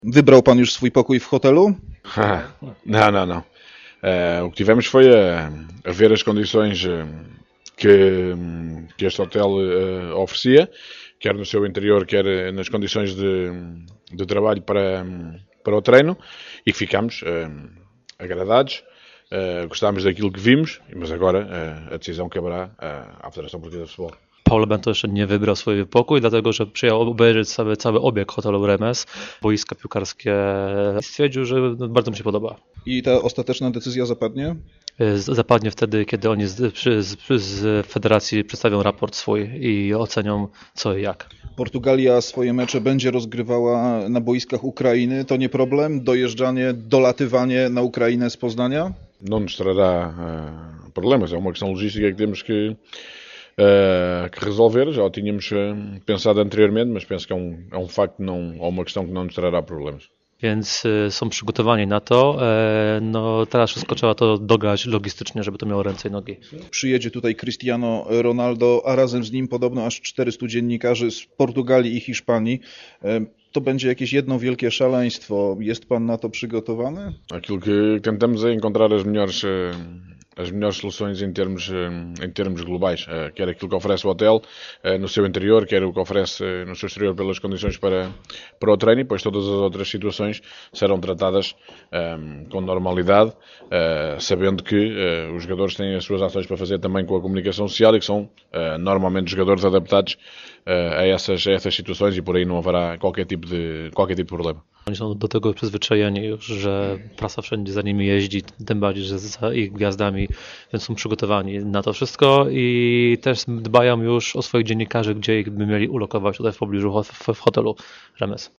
Wybrał pan już swój pokój w hotelu? Não. O que tivemos foi a ver as condições que este hotel oferecia, quer no seu interior, quer nas condições de trabalho para o treino, e ficámos agradados, gostámos daquilo que vimos, mas agora a decisão caberá à Federação Portuguesa de Futebol. Paulo Bento jeszcze nie wybrał swój pokój, dlatego że przyjechał obejrzeć cały obieg hotelu Remes, boiska piłkarskie i stwierdził, że bardzo mu się podoba. I ta ostateczna decyzja zapadnie? Zapadnie wtedy, kiedy oni z federacji przedstawią raport swój i ocenią co i jak. Portugalia swoje mecze będzie rozgrywała na boiskach Ukrainy. To nie problem? Dojeżdżanie, dolatywanie na Ukrainę z Poznania? Não nos trará problemas, é uma questão logística que temos que resolver. Já o tínhamos pensado anteriormente, mas penso que é um facto, ou uma questão que não nos trará problemas. Więc są przygotowani na to. No, teraz wszystko trzeba to dograć logistycznie, żeby to miało ręce i nogi. Przyjedzie tutaj Cristiano Ronaldo, a razem z nim podobno aż 400 dziennikarzy z Portugalii i Hiszpanii. To będzie jakieś jedno wielkie szaleństwo. Jest pan na to przygotowany? Aquilo que tentamos é encontrar as melhores soluções em termos globais, quer aquilo que oferece o hotel no seu interior, quer o que oferece no seu exterior pelas condições para o treino, e depois todas as outras situações serão tratadas com normalidade, sabendo que os jogadores têm as suas ações para fazer também com a comunicação social e que são normalmente jogadores adaptados a essas situações, e por aí não haverá qualquer tipo de problema. Oni są do tego przyzwyczajeni już, że prasa wszędzie za nimi jeździ, tym bardziej, że za ich gwiazdami, więc są przygotowani na to wszystko i też dbają już o swoich dziennikarzy, gdzie ich by mieli ulokować tutaj w pobliżu w hotelu Remes.